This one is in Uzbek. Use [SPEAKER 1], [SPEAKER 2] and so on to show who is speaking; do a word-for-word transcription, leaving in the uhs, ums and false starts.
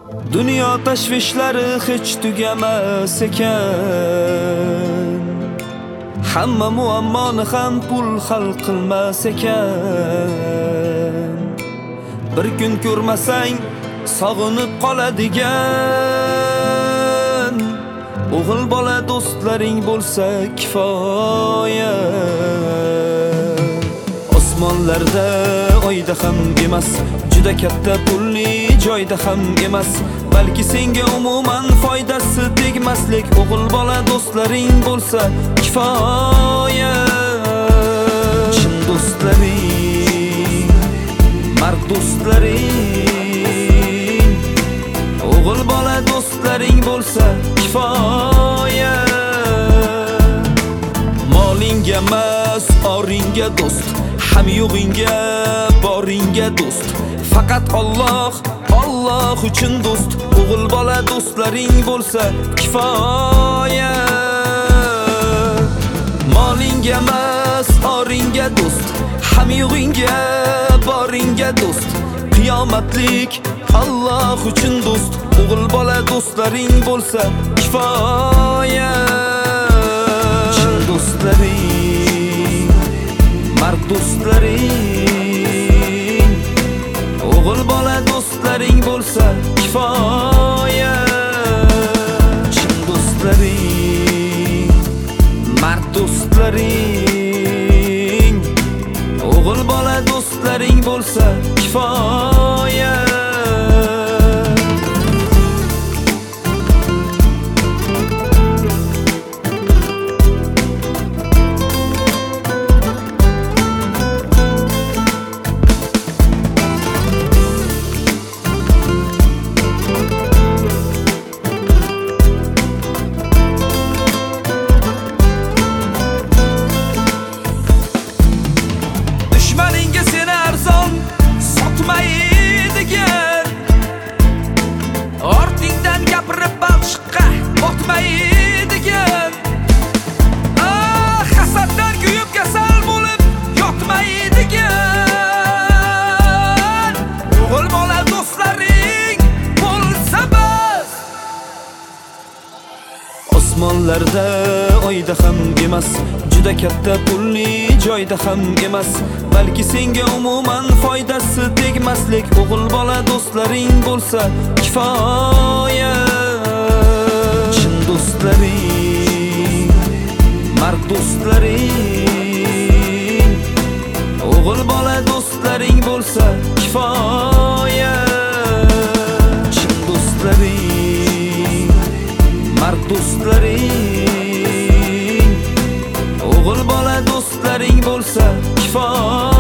[SPEAKER 1] Dunyo tashvishlari hech tugamas ekan. Hamma muammoni ham pul hal qilmas ekan. Bir kun ko'rmasang sog'inib qoladigan o'g'il bola do'stlaring bo'lsa kifoya. Osmonlarda oyda ham emas, juda katta pulli joyda ham emas, balki senga umuman foydasi tegmaslik o'g'il bola do'stlaring bo'lsa kifoya. Chin do'stlaring, mard do'stlaring, o'g'il bola do'stlaring bo'lsa kifoya. Molingga emas, oringga do'st, ham yo'g'ingga boringga do'st. Faqat Alloh, Alloh uchun do'st, o'g'il bola do'stlaring bo'lsa kifoya. Molingga emas, oringga do'st, ham yo'g'ingga boringga do'st. Qiyomatlik Alloh uchun do'st, o'g'il bola do'stlaring bo'lsa kifoya. Chin do'stlaring, mard do'stlaring, o'g'il bola do'stlaring bo'lsa kifoya. Chin do'stlaring, mard do'stlaring, o'g'il bola do'stlaring bo'lsa kifoya. Ortingdan gapirib balchiqqa botmaydigan, ah, hasaddan kuyib kasal bo'lib yotmaydigan o'g'il bola do'stlaring bo'lsa bas. Osmonlarda oyda ham emas, juda katta pulli joyda ham emas, balki senga umuman foydasi tegmaslik o'g'il bola do'stlaring bo'lsa kifoya. Chin do'stlaring, mard do'stlaring, o'g'il bola do'stlaring bo'lsa kifoya. Chin do'stlaring, mard do'stlaring, o'g'il bola do'stlaring bo'lsa kifoya.